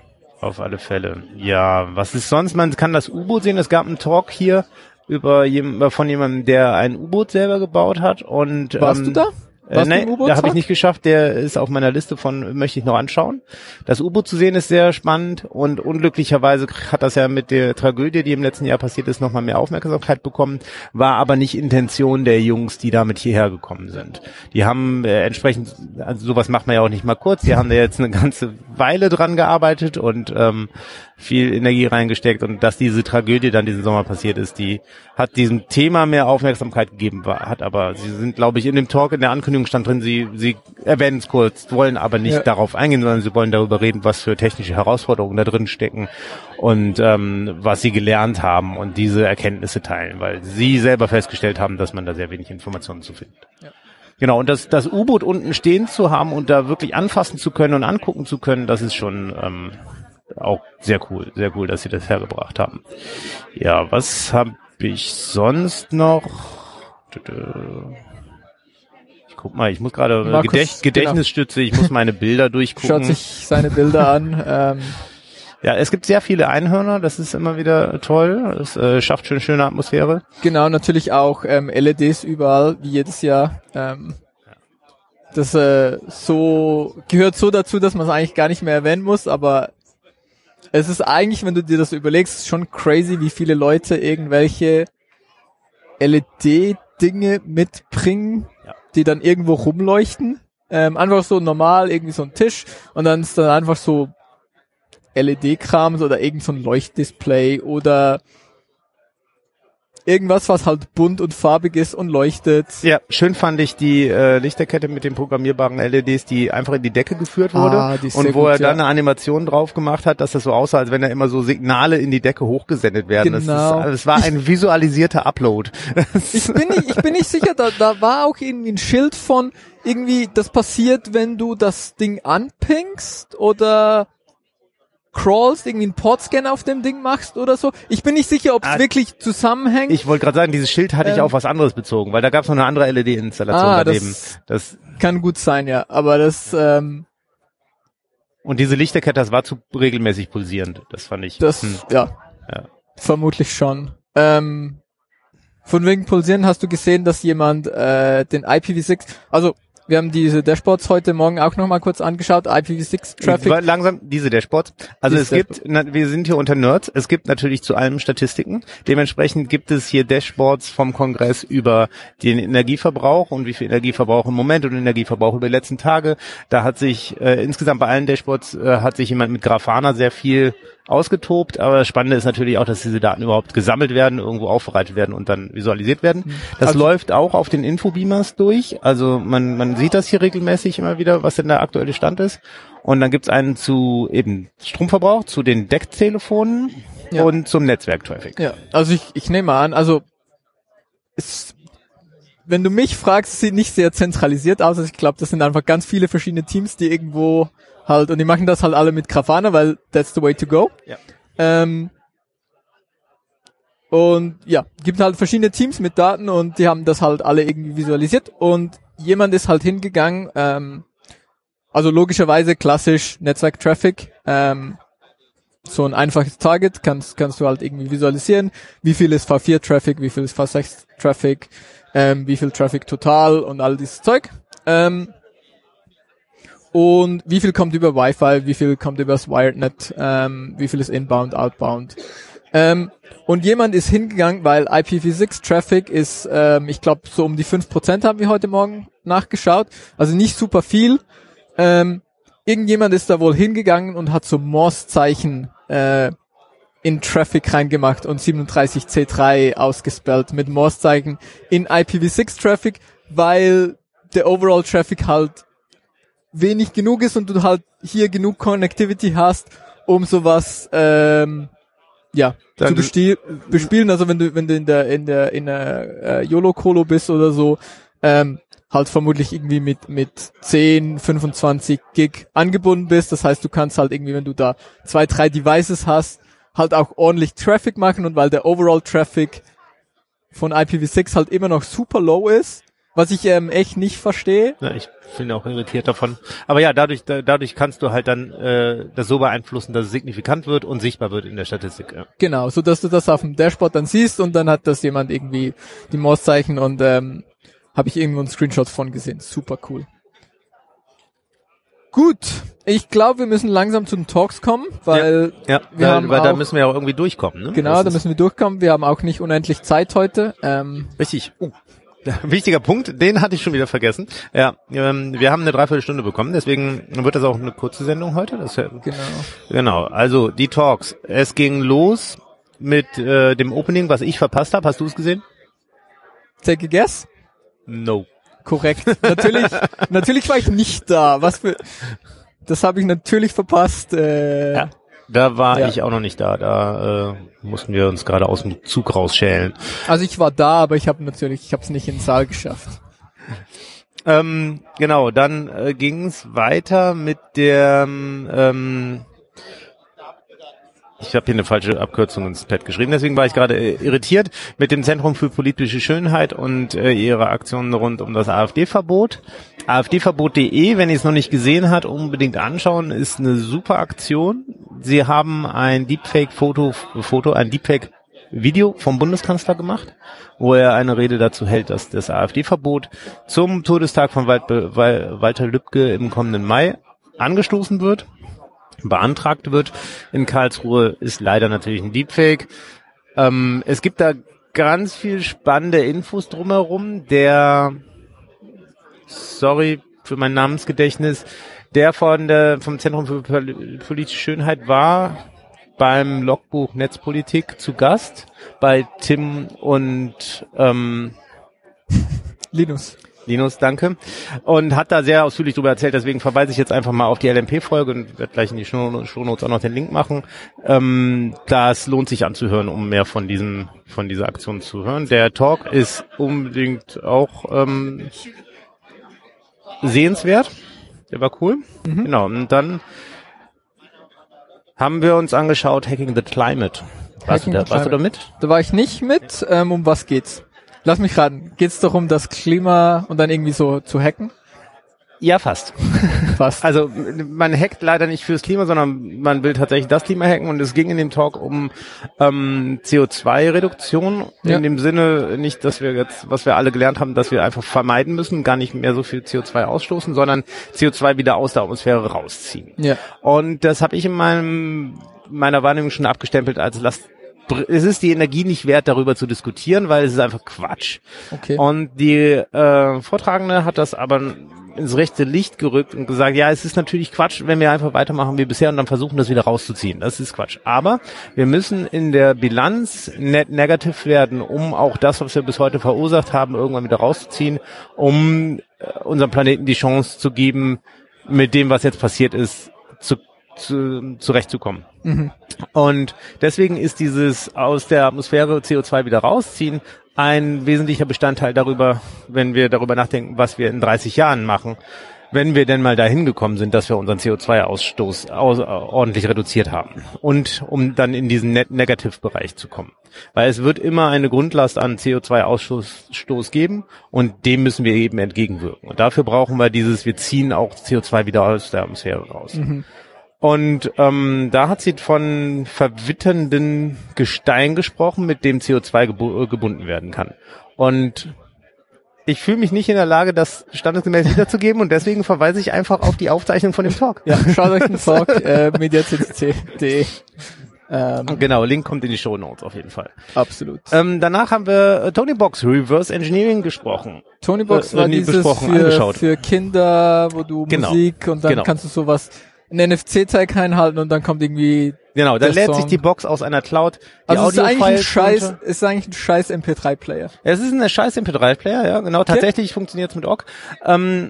Auf alle Fälle. Ja, was ist sonst? Man kann das U-Boot sehen. Es gab einen Talk hier über jem, von jemandem, der ein U-Boot selber gebaut hat. Und warst ähm, du da? Äh, nein, da habe ich nicht geschafft. Der ist auf meiner Liste von, möchte ich noch anschauen. Das U-Boot zu sehen ist sehr spannend und unglücklicherweise hat das ja mit der Tragödie, die im letzten Jahr passiert ist, nochmal mehr Aufmerksamkeit bekommen, war aber nicht Intention der Jungs, die damit hierher gekommen sind. Die haben äh, entsprechend, also sowas macht man ja auch nicht mal kurz, die haben da jetzt eine ganze Weile dran gearbeitet und ähm, viel Energie reingesteckt und dass diese Tragödie dann diesen Sommer passiert ist, die hat diesem Thema mehr Aufmerksamkeit gegeben, war, hat aber, sie sind, glaube ich, in dem Talk, in der Ankündigung stand drin, sie, sie erwähnen es kurz, wollen aber nicht ja. darauf eingehen, sondern sie wollen darüber reden, was für technische Herausforderungen da drin stecken und ähm, was sie gelernt haben und diese Erkenntnisse teilen, weil sie selber festgestellt haben, dass man da sehr wenig Informationen zu findet. Ja. Genau, und das, das U-Boot unten stehen zu haben und da wirklich anfassen zu können und angucken zu können, das ist schon ähm, auch sehr cool, sehr cool, dass sie das hergebracht haben. Ja, was habe ich sonst noch? Ich guck mal, ich muss gerade Gedächt, Gedächtnisstütze, genau. Ich muss meine Bilder durchgucken. Schaut sich seine Bilder an. Ähm. Ja, es gibt sehr viele Einhörner, das ist immer wieder toll. Es äh, schafft schön schöne Atmosphäre. Genau, natürlich auch ähm, L E Ds überall, wie jedes Jahr. Ähm, das äh, so gehört so dazu, dass man es eigentlich gar nicht mehr erwähnen muss, aber es ist eigentlich, wenn du dir das überlegst, schon crazy, wie viele Leute irgendwelche L E D-Dinge mitbringen, ja. die dann irgendwo rumleuchten. Ähm, einfach so normal, irgendwie so ein Tisch und dann ist dann einfach so L E D-Krams oder irgend so ein Leuchtdisplay oder irgendwas, was halt bunt und farbig ist und leuchtet. Ja, schön fand ich die äh, Lichterkette mit den programmierbaren L E Ds, die einfach in die Decke geführt wurde ah, die ist und sehr wo gut, er dann ja. eine Animation drauf gemacht hat, dass das so aussah, als wenn da immer so Signale in die Decke hochgesendet werden. Genau. Das, ist, das war ein visualisierter Upload. ich bin nicht, ich bin nicht sicher, da, da war auch irgendwie ein Schild von irgendwie, das passiert, wenn du das Ding anpingst oder crawlst, irgendwie einen Portscan auf dem Ding machst oder so. Ich bin nicht sicher, ob es ah, wirklich zusammenhängt. Ich wollte gerade sagen, dieses Schild hatte ähm, ich auf was anderes bezogen, weil da gab es noch eine andere L E D-Installation ah, daneben. Das, das kann gut sein, ja. Aber das ähm, und diese Lichterkette, das war zu regelmäßig pulsierend. Das fand ich. Das, hm. ja, ja, vermutlich schon. Ähm, von wegen Pulsieren hast du gesehen, dass jemand äh, den I P v six, also wir haben diese Dashboards heute Morgen auch nochmal kurz angeschaut, I P v six Traffic. Langsam, diese Dashboards. Also diese es gibt, na, wir sind hier unter Nerds, es gibt natürlich zu allem Statistiken. Dementsprechend gibt es hier Dashboards vom Kongress über den Energieverbrauch und wie viel Energieverbrauch im Moment und Energieverbrauch über die letzten Tage. Da hat sich äh, insgesamt bei allen Dashboards äh, hat sich jemand mit Grafana sehr viel ausgetobt, aber das Spannende ist natürlich auch, dass diese Daten überhaupt gesammelt werden, irgendwo aufbereitet werden und dann visualisiert werden. Das also, läuft auch auf den Infobeamers durch, also man man sieht das hier regelmäßig immer wieder, was denn der aktuelle Stand ist. Und dann gibt's einen zu eben Stromverbrauch, zu den Decktelefonen ja. und zum Netzwerktraffic. Ja, also ich ich nehme an, also es, wenn du mich fragst, sieht nicht sehr zentralisiert aus, also ich glaube, das sind einfach ganz viele verschiedene Teams, die irgendwo halt, und die machen das halt alle mit Grafana, weil that's the way to go. Ja. Ähm, und ja, gibt halt verschiedene Teams mit Daten und die haben das halt alle irgendwie visualisiert und jemand ist halt hingegangen, ähm, also logischerweise klassisch Netzwerk-Traffic, ähm, so ein einfaches Target, kannst kannst du halt irgendwie visualisieren, wie viel ist V vier Traffic, wie viel ist V sechs Traffic, ähm, wie viel Traffic total und all dieses Zeug. Ähm, Und wie viel kommt über Wi-Fi, wie viel kommt übers WiredNet, ähm, wie viel ist inbound, outbound. Ähm, und jemand ist hingegangen, weil I P v six Traffic ist, ähm, ich glaube, so um die fünf Prozent haben wir heute Morgen nachgeschaut, also nicht super viel. Ähm, irgendjemand ist da wohl hingegangen und hat so Morse-Zeichen äh, in Traffic reingemacht und siebenunddreißig C drei ausgespellt mit Morse-Zeichen in I P v six Traffic, weil der Overall Traffic halt wenig genug ist und du halt hier genug Connectivity hast, um sowas ähm, ja Dann zu besti- bespielen. Also wenn du wenn du in der in der in der äh, YOLO-Colo bist oder so, ähm, halt vermutlich irgendwie mit mit zehn, fünfundzwanzig Gig angebunden bist. Das heißt, du kannst halt irgendwie, wenn du da zwei, drei Devices hast, halt auch ordentlich Traffic machen und weil der Overall Traffic von I P v six halt immer noch super low ist, Was ich ähm, echt nicht verstehe. Ja, ich bin auch irritiert davon. Aber ja, dadurch da, dadurch kannst du halt dann äh, das so beeinflussen, dass es signifikant wird und sichtbar wird in der Statistik. Ja. Genau, so dass du das auf dem Dashboard dann siehst und dann hat das jemand irgendwie die Mauszeichen und ähm, habe ich irgendwo einen Screenshot von gesehen. Super cool. Gut, ich glaube, wir müssen langsam zu den Talks kommen, weil ja, ja wir da, haben weil auch, da müssen wir ja auch irgendwie durchkommen. Ne? Genau, das da müssen wir durchkommen. Wir haben auch nicht unendlich Zeit heute. Ähm, richtig. Oh. Wichtiger Punkt, den hatte ich schon wieder vergessen. Ja, ähm, wir haben eine Dreiviertelstunde bekommen, deswegen wird das auch eine kurze Sendung heute. Das, genau. Genau, also die Talks. Es ging los mit äh, dem Opening, was ich verpasst habe. Hast du es gesehen? Take a guess? No. Korrekt. Natürlich, natürlich war ich nicht da. Was für, das habe ich natürlich verpasst. Äh, ja, da war ja. ich auch noch nicht da. Da äh, mussten wir uns gerade aus dem Zug rausschälen. Also ich war da, aber ich habe natürlich, ich habe es nicht in den Saal geschafft. Ähm, genau, dann äh, ging es weiter mit der ähm, ich habe hier eine falsche Abkürzung ins Pad geschrieben, deswegen war ich gerade äh, irritiert mit dem Zentrum für politische Schönheit und äh, ihre Aktionen rund um das AfD-Verbot. AfD-Verbot punkt de, wenn ihr es noch nicht gesehen habt, unbedingt anschauen, ist eine super Aktion. Sie haben ein Deepfake-Foto, Foto, ein Deepfake-Video vom Bundeskanzler gemacht, wo er eine Rede dazu hält, dass das AfD-Verbot zum Todestag von Walter Lübcke im kommenden Mai angestoßen wird. beantragt wird in Karlsruhe, ist leider natürlich ein Deepfake. Ähm, es gibt da ganz viel spannende Infos drumherum. Der, sorry für mein Namensgedächtnis, der von der vom Zentrum für politische Schönheit war beim Logbuch Netzpolitik zu Gast bei Tim und ähm, Linus. Linus, danke. Und hat da sehr ausführlich darüber erzählt, deswegen verweise ich jetzt einfach mal auf die L M P-Folge und werde gleich in die Shownotes auch noch den Link machen. Ähm, das lohnt sich anzuhören, um mehr von diesem, von dieser Aktion zu hören. Der Talk ist unbedingt auch ähm, sehenswert. Der war cool. Mhm. Genau. Und dann haben wir uns angeschaut Hacking the Climate. Warst, Hacking du, da, the warst Climate. du da mit? Da war ich nicht mit. Ähm, um was geht's? Lass mich raten. Geht's doch um das Klima und dann irgendwie so zu hacken? Ja, fast. Fast. Also man hackt leider nicht fürs Klima, sondern man will tatsächlich das Klima hacken und es ging in dem Talk um ähm, C O zwei Reduktion. Ja. In dem Sinne nicht, dass wir jetzt, was wir alle gelernt haben, dass wir einfach vermeiden müssen, gar nicht mehr so viel C O zwei ausstoßen, sondern C O zwei wieder aus der Atmosphäre rausziehen. Ja. Und das habe ich in meinem meiner Wahrnehmung schon abgestempelt als Last. Es ist die Energie nicht wert, darüber zu diskutieren, weil es ist einfach Quatsch. Okay. Und die äh, Vortragende hat das aber ins rechte Licht gerückt und gesagt, ja, es ist natürlich Quatsch, wenn wir einfach weitermachen wie bisher und dann versuchen, das wieder rauszuziehen. Das ist Quatsch. Aber wir müssen in der Bilanz net negativ werden, um auch das, was wir bis heute verursacht haben, irgendwann wieder rauszuziehen, um äh, unserem Planeten die Chance zu geben, mit dem, was jetzt passiert ist, zu Zu, zurechtzukommen. Mhm. Und deswegen ist dieses aus der Atmosphäre C O zwei wieder rausziehen ein wesentlicher Bestandteil darüber, wenn wir darüber nachdenken, was wir in dreißig Jahren machen, wenn wir denn mal dahin gekommen sind, dass wir unseren C O zwei Ausstoß aus, äh, ordentlich reduziert haben und um dann in diesen Net- Negativbereich zu kommen. Weil es wird immer eine Grundlast an C O zwei Ausstoß geben und dem müssen wir eben entgegenwirken. Und dafür brauchen wir dieses, wir ziehen auch C O zwei wieder aus der Atmosphäre raus. Mhm. Und ähm, da hat sie von verwitternden Gestein gesprochen, mit dem C O zwei gebu- gebunden werden kann. Und ich fühle mich nicht in der Lage, das standesgemäß wiederzugeben und deswegen verweise ich einfach auf die Aufzeichnung von dem Talk. Ja, schaut euch den Talk äh, mediaccc punkt de. Ähm, genau, Link kommt in die Shownotes auf jeden Fall. Absolut. Ähm, danach haben wir äh, Tonybox Reverse Engineering gesprochen. Tonybox äh, war nee, dieses für, für Kinder, wo du genau. Musik und dann genau. kannst du sowas einen N F C-Tag einhalten und dann kommt irgendwie genau, dann lädt Song. sich die Box aus einer Cloud. Die also es ist eigentlich ein Scheiß, runter. ist eigentlich ein Scheiß M P drei Player. Es ist ein scheiß M P drei Player, ja, genau. Okay. Tatsächlich funktioniert es mit O G. Ähm,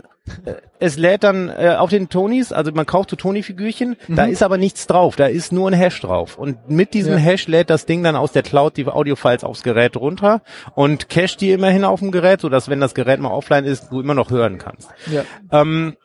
es lädt dann äh, auf den Tonys, also man kauft so Tony-Figürchen, mhm. da ist aber nichts drauf, da ist nur ein Hash drauf. Und mit diesem ja. Hash lädt das Ding dann aus der Cloud die Audio-Files aufs Gerät runter und cached die immerhin auf dem Gerät, sodass, wenn das Gerät mal offline ist, du immer noch hören kannst. Ja. Ähm,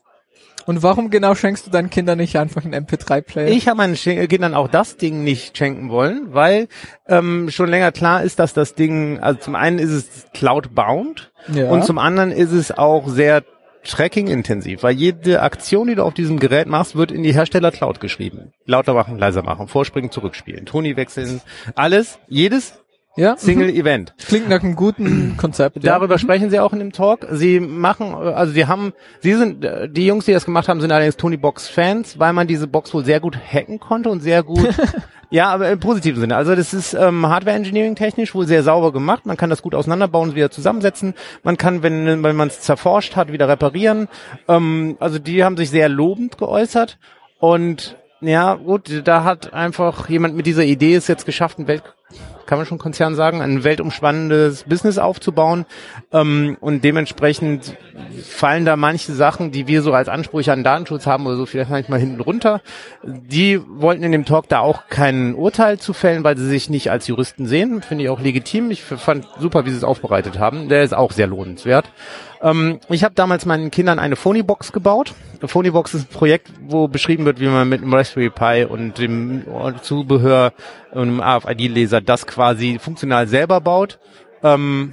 Und warum genau schenkst du deinen Kindern nicht einfach einen M P drei Player? Ich habe meinen Sch- Kindern auch das Ding nicht schenken wollen, weil ähm, schon länger klar ist, dass das Ding, also zum einen ist es Cloud-bound, Ja. Und zum anderen ist es auch sehr Tracking-intensiv, weil jede Aktion, die du auf diesem Gerät machst, wird in die Hersteller-Cloud geschrieben. Lauter machen, leiser machen, vorspringen, zurückspielen, Toni wechseln, alles, jedes ja. Single-Event. Klingt nach einem guten Konzept. Ja. Darüber sprechen sie auch in dem Talk. Sie machen, also sie haben, sie sind, die Jungs, die das gemacht haben, sind allerdings Tony-Box-Fans, weil man diese Box wohl sehr gut hacken konnte und sehr gut, ja, aber im positiven Sinne. Also das ist ähm, Hardware-Engineering-technisch wohl sehr sauber gemacht. Man kann das gut auseinanderbauen und wieder zusammensetzen. Man kann, wenn, wenn man es zerforscht hat, wieder reparieren. Ähm, also die haben sich sehr lobend geäußert. Und ja, gut, da hat einfach jemand mit dieser Idee es jetzt geschafft, ein Welt kann man schon Konzern sagen, ein weltumspannendes Business aufzubauen. Ähm, und dementsprechend fallen da manche Sachen, die wir so als Ansprüche an Datenschutz haben oder so, vielleicht manchmal hinten runter. Die wollten in dem Talk da auch kein Urteil zu fällen, weil sie sich nicht als Juristen sehen. Finde ich auch legitim. Ich fand super, wie sie es aufbereitet haben. Der ist auch sehr lohnenswert. Ähm, ich habe damals meinen Kindern eine Phonybox gebaut. Eine Phonybox ist ein Projekt, wo beschrieben wird, wie man mit einem Raspberry Pi und dem Zubehör und einem A F I D-Leser das quasi funktional selber baut. Ähm,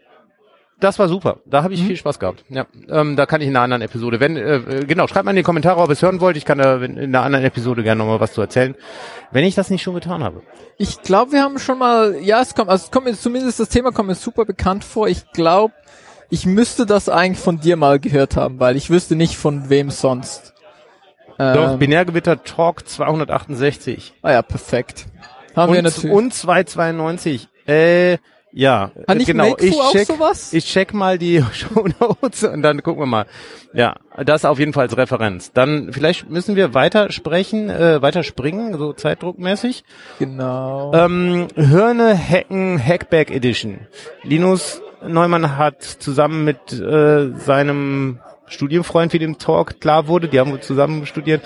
das war super. Da habe ich mhm. viel Spaß gehabt. Ja, ähm, da kann ich in einer anderen Episode, wenn äh, genau, schreibt mal in die Kommentare, ob ihr es hören wollt. Ich kann da in einer anderen Episode gerne nochmal was zu erzählen, wenn ich das nicht schon getan habe. Ich glaube, wir haben schon mal, ja, es kommt, also es kommt mir zumindest das Thema kommt mir super bekannt vor. Ich glaube, ich müsste das eigentlich von dir mal gehört haben, weil ich wüsste nicht von wem sonst. Doch, Ähm, Binärgewitter Talk zweihundertachtundsechzig. Ah ja, perfekt. Haben und, wir natürlich. Und zweihundertzweiundneunzig. Äh, ja, Hat nicht genau. Ich auch check, sowas? ich check mal die Shownotes und dann gucken wir mal. Ja, das auf jeden Fall als Referenz. Dann vielleicht müssen wir weiter sprechen, äh, weiter springen, so zeitdruckmäßig. Genau. Ähm, Hörne Hacken Hackback Edition. Linus Neumann hat zusammen mit äh, seinem Studienfreund, wie dem Talk klar wurde, die haben wir zusammen studiert,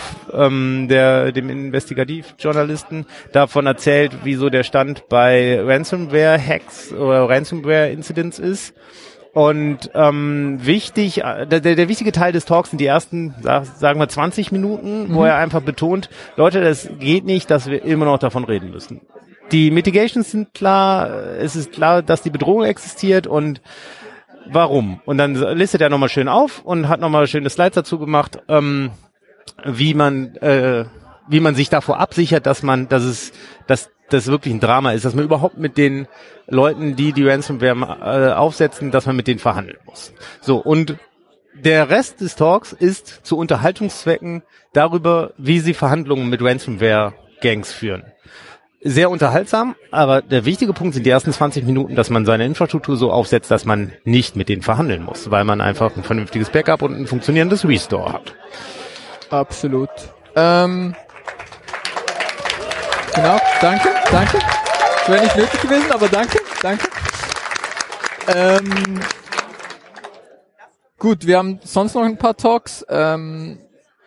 ähm, der dem Investigativjournalisten davon erzählt, wieso der Stand bei Ransomware-Hacks oder Ransomware-Incidents ist. Und ähm, wichtig, der, der, der wichtige Teil des Talks sind die ersten, sagen wir, zwanzig Minuten, mhm. wo er einfach betont, Leute, das geht nicht, dass wir immer noch davon reden müssen. Die Mitigations sind klar, es ist klar, dass die Bedrohung existiert und warum. Und dann listet er nochmal schön auf und hat nochmal schöne Slides dazu gemacht, ähm, wie man äh, wie man sich davor absichert, dass man, dass es, dass das wirklich ein Drama ist, dass man überhaupt mit den Leuten, die die Ransomware äh, aufsetzen, dass man mit denen verhandeln muss. So, und der Rest des Talks ist zu Unterhaltungszwecken darüber, wie sie Verhandlungen mit Ransomware-Gangs führen. Sehr unterhaltsam, aber der wichtige Punkt sind die ersten zwanzig Minuten, dass man seine Infrastruktur so aufsetzt, dass man nicht mit denen verhandeln muss, weil man einfach ein vernünftiges Backup und ein funktionierendes Restore hat. Absolut. Ähm, genau, danke, danke. Das wäre nicht nötig gewesen, aber danke, danke. Ähm, gut, wir haben sonst noch ein paar Talks. Ähm,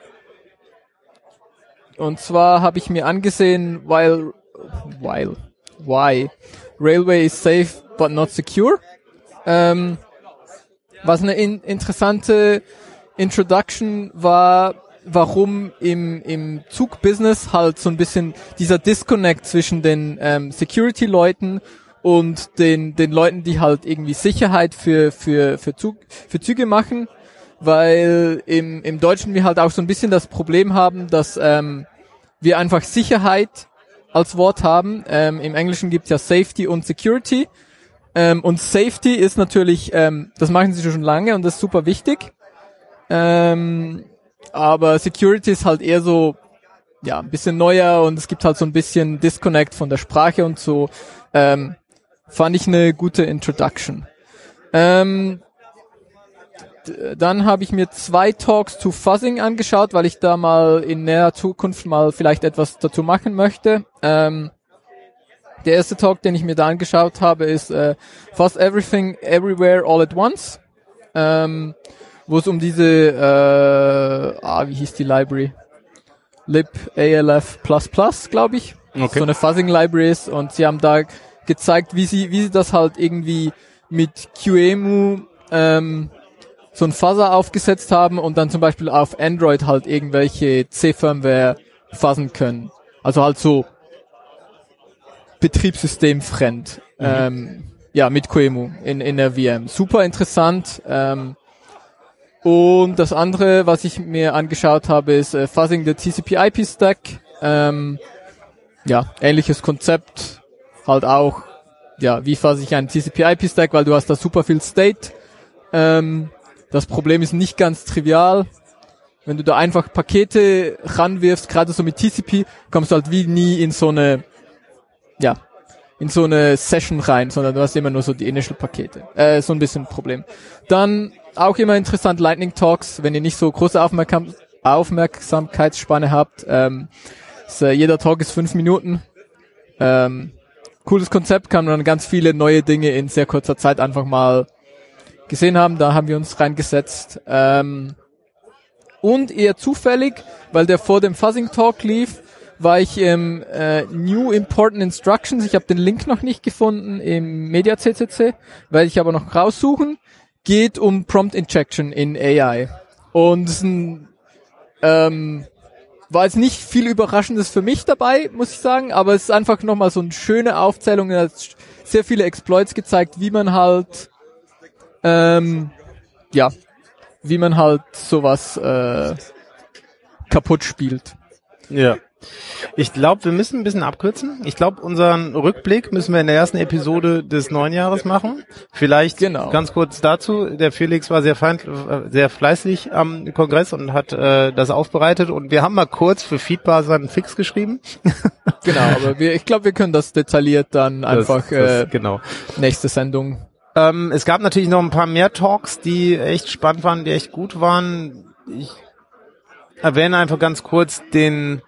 und zwar habe ich mir angesehen, weil While, why Railway is safe but not secure. Ähm, was eine in, interessante Introduction war, warum im im Zugbusiness halt so ein bisschen dieser Disconnect zwischen den ähm, Security-Leuten und den den Leuten, die halt irgendwie Sicherheit für für für Zug für Züge machen, weil im im Deutschen wir halt auch so ein bisschen das Problem haben, dass ähm, wir einfach Sicherheit als Wort haben. Ähm, im Englischen gibt's ja Safety und Security. Ähm, und Safety ist natürlich, ähm, das machen sie schon lange und das ist super wichtig. Ähm, aber Security ist halt eher so, ja, ein bisschen neuer und es gibt halt so ein bisschen Disconnect von der Sprache und so. Ähm, fand ich eine gute Introduction. Ähm, Dann habe ich mir zwei Talks zu Fuzzing angeschaut, weil ich da mal in näher Zukunft mal vielleicht etwas dazu machen möchte. Ähm, der erste Talk, den ich mir da angeschaut habe, ist äh, Fuzz Everything Everywhere All at Once, ähm, wo es um diese, äh, ah, wie hieß die Library? libALF plus plus, glaube ich. Okay. So eine Fuzzing Library ist und sie haben da gezeigt, wie sie, wie sie das halt irgendwie mit QEMU, ähm, so ein Fuzzer aufgesetzt haben und dann zum Beispiel auf Android halt irgendwelche C-Firmware fuzzen können. Also halt so betriebssystemfremd. Mhm. Ähm, ja, mit QEMU in, in der V M. Super interessant. Ähm, und das andere, was ich mir angeschaut habe, ist äh, Fuzzing the T C P I P Stack. Ähm, ja, ähnliches Konzept. Halt auch, ja, wie fuzz ich einen T C P I P Stack, weil du hast da super viel State. Ähm, das Problem ist nicht ganz trivial. Wenn du da einfach Pakete ranwirfst, gerade so mit T C P, kommst du halt wie nie in so eine, ja, in so eine Session rein, sondern du hast immer nur so die Initial-Pakete. Äh, so ein bisschen ein Problem. Dann auch immer interessant Lightning Talks, wenn ihr nicht so große Aufmerksam- Aufmerksamkeitsspanne habt. Ähm, ist, äh, jeder Talk ist fünf Minuten. Ähm, cooles Konzept, kann man ganz viele neue Dinge in sehr kurzer Zeit einfach mal gesehen haben. Da haben wir uns reingesetzt. Ähm, und eher zufällig, weil der vor dem Fuzzing Talk lief, war ich im äh, New Important Instructions. Ich habe den Link noch nicht gefunden im Media C C C, werde ich aber noch raussuchen. Geht um Prompt Injection in A I. Und es ist ein, ähm, war jetzt nicht viel Überraschendes für mich dabei, muss ich sagen, aber es ist einfach nochmal so eine schöne Aufzählung. Er hat sehr viele Exploits gezeigt, wie man halt, ähm, ja, wie man halt sowas äh, kaputt spielt. Ja. Ich glaube, wir müssen ein bisschen abkürzen. Ich glaube, unseren Rückblick müssen wir in der ersten Episode des neuen Jahres machen. Vielleicht genau. Ganz kurz dazu. Der Felix war sehr fein, sehr fleißig am Kongress und hat äh, das aufbereitet. Und wir haben mal kurz für Feedbar seinen Fix geschrieben. Genau, aber wir, ich glaube, wir können das detailliert dann einfach das, das, äh, genau. nächste Sendung. Ähm, es gab natürlich noch ein paar mehr Talks, die echt spannend waren, die echt gut waren. Ich erwähne einfach ganz kurz den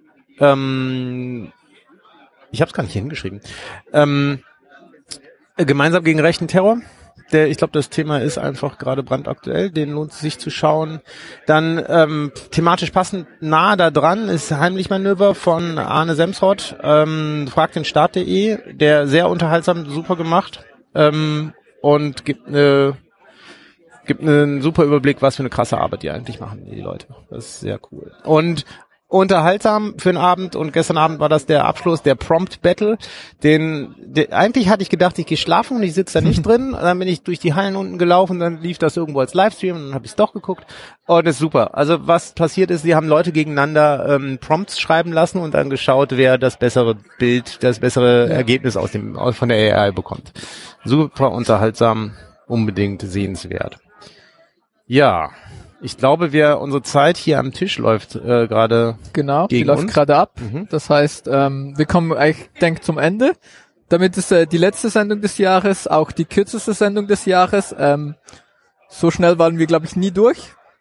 Ähm, ich habe es gar nicht hier hingeschrieben. Ähm, gemeinsam gegen rechten Terror. Der, ich glaube, das Thema ist einfach gerade brandaktuell. Den lohnt es sich zu schauen. Dann ähm, thematisch passend nah da dran ist Heimlich-Manöver von Arne Semsrott. Ähm, fragt den Staat punkt de, der sehr unterhaltsam, super gemacht ähm, und gibt eine gibt einen super Überblick, was für eine krasse Arbeit die eigentlich machen, die Leute. Das ist sehr cool. Und unterhaltsam für den Abend, und gestern Abend war das der Abschluss der Prompt Battle. Den, den eigentlich hatte ich gedacht, ich gehe schlafen und ich sitze da nicht drin. Dann bin ich durch die Hallen unten gelaufen, dann lief das irgendwo als Livestream und dann habe ich es doch geguckt. Und das ist super. Also was passiert ist, die haben Leute gegeneinander ähm, Prompts schreiben lassen und dann geschaut, wer das bessere Bild, das bessere Ergebnis aus dem aus, von der A I bekommt. Super unterhaltsam, unbedingt sehenswert. Ja. Ich glaube, wir unsere Zeit hier am Tisch läuft äh, gerade Genau, die gegen läuft uns. gerade ab. Mhm. Das heißt, ähm, wir kommen eigentlich, denk zum Ende. Damit ist äh, die letzte Sendung des Jahres, auch die kürzeste Sendung des Jahres. Ähm, so schnell waren wir, glaube ich, nie durch.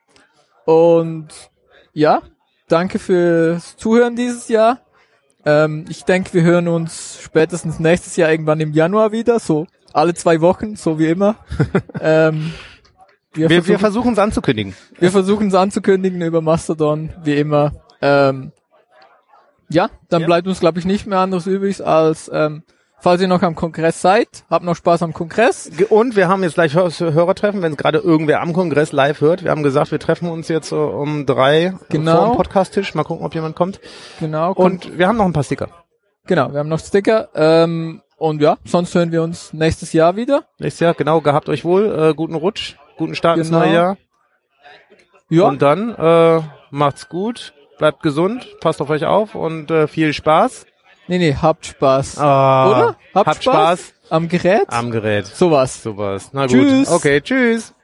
Und ja, danke fürs Zuhören dieses Jahr. Ähm, ich denke, wir hören uns spätestens nächstes Jahr irgendwann im Januar wieder, so alle zwei Wochen, so wie immer. ähm, Wir, wir, versuchen, wir versuchen es anzukündigen. Wir versuchen es anzukündigen über Mastodon, wie immer. Ähm, ja, dann ja. bleibt uns, glaube ich, nicht mehr anderes übrig, als, ähm, falls ihr noch am Kongress seid, habt noch Spaß am Kongress. Und wir haben jetzt gleich Hörertreffen, wenn es gerade irgendwer am Kongress live hört. Wir haben gesagt, wir treffen uns jetzt so um drei genau. vor dem Podcast-Tisch. Mal gucken, ob jemand kommt. Genau. Und wir haben noch ein paar Sticker. Genau, wir haben noch Sticker. Ähm, und ja, sonst hören wir uns nächstes Jahr wieder. Nächstes Jahr, genau. Gehabt euch wohl. Äh, guten Rutsch. Guten Start ins Genau. neue Jahr. Ja. Und dann äh, macht's gut, bleibt gesund, passt auf euch auf und äh, viel Spaß. Nee, nee, habt Spaß. Ah, Oder? Habt, habt Spaß? Spaß Am Gerät? am Gerät. Sowas. Sowas. Na gut. Tschüss. Okay, tschüss.